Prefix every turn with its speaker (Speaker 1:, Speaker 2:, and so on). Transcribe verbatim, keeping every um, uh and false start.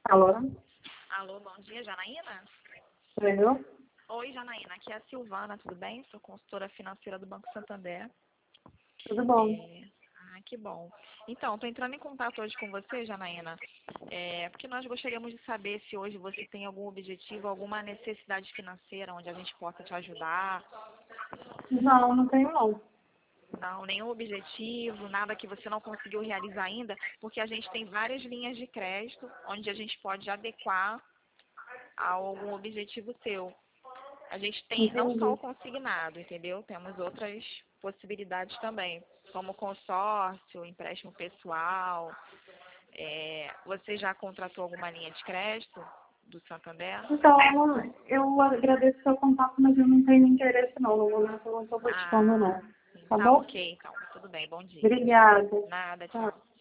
Speaker 1: Alô?
Speaker 2: Alô, bom dia, Janaína?
Speaker 1: Sou eu?
Speaker 2: Oi, Janaína, aqui é a Silvana, tudo bem? Sou consultora financeira do Banco Santander.
Speaker 1: Tudo bom?
Speaker 2: É... Ah, que bom. Então, estou entrando em contato hoje com você, Janaína, é... porque nós gostaríamos de saber se hoje você tem algum objetivo, alguma necessidade financeira onde a gente possa te ajudar.
Speaker 1: Não, não tenho não.
Speaker 2: Não, nenhum objetivo, nada que você não conseguiu realizar ainda, porque a gente tem várias linhas de crédito onde a gente pode adequar a algum objetivo seu. A gente tem não só o
Speaker 1: Entendi.
Speaker 2: consignado, entendeu? Temos outras possibilidades também, como consórcio, empréstimo pessoal. É, você já contratou alguma linha de crédito do Santander?
Speaker 1: Então, eu agradeço o seu contato, mas eu não tenho interesse não. No momento eu não estou buscando
Speaker 2: Ah,
Speaker 1: não. Tá
Speaker 2: tá
Speaker 1: bom?
Speaker 2: ok, então. Tudo bem, bom dia.
Speaker 1: Obrigada.
Speaker 2: Nada,
Speaker 1: Tchau.
Speaker 2: tchau.